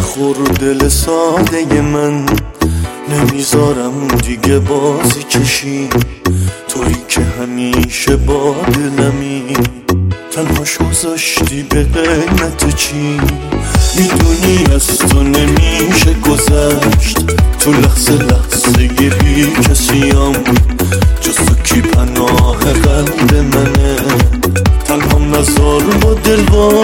خور دل ساده من، نمیذارم دیگه بازی کشی، تویی که همیشه با دلمی، تنهاش گذاشتی به قیمت چی؟ میدونی از تو نمیشه گذشت، تو لحظه لحظه بی کسیم، جز تو کی پناه قلب منه، تنهام نزار با دل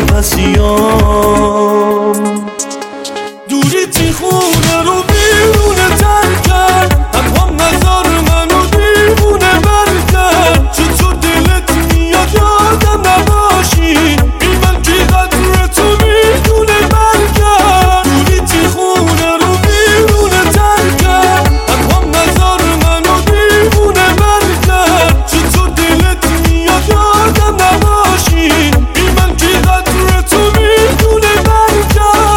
واپسیام. دوری تی خونه رو بیرونه تر کرد، تنهام نزار منو دیوونه بر کرد، چطور دلت میاد یادم نباشی، بی من کی قدر تو میدونه بر کرد. دوری تی خونه رو بیرونه تر کرد، تنهام نزار منو دیوونه بر کرد، چطور دلت میاد یادم نباشی، بی من کی قدر تو میدونه بر کرد.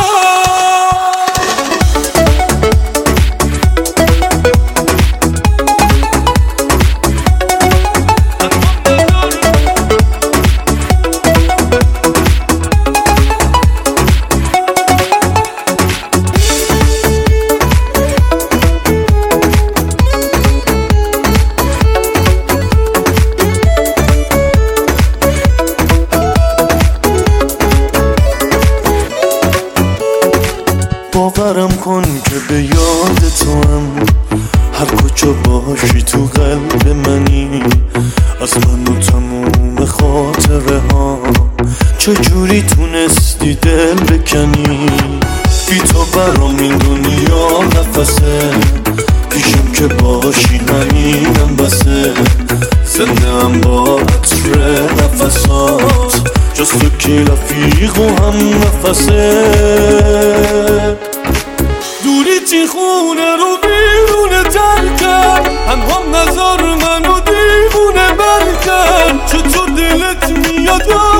باورم کن که به یاد تو هم، هر کجا باشی تو قلب منی، از من و تموم خاطره ها، چجوری تونستی دل بکنی، بی تو برام این دنیا نفسه، پیشم که باشی همینم بسه، زنده هم با عطر نفسات، جز تو کی رفیق و هم نفسه. دوری تی خونه رو بیرونه تر کرد، تنهام نزار منو دیوونه بر کرد، چطور دلت میاد